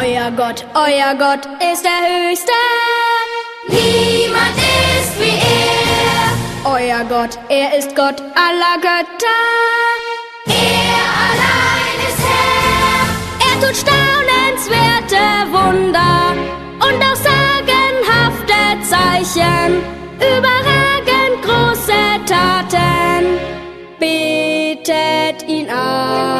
euer Gott ist der Höchste. Niemand ist wie er. Euer Gott, er ist Gott aller Götter. Er allein ist Herr. Er tut staunenswerte Wunder und auch sagenhafte Zeichen, überragend große Taten. Betet ihn an.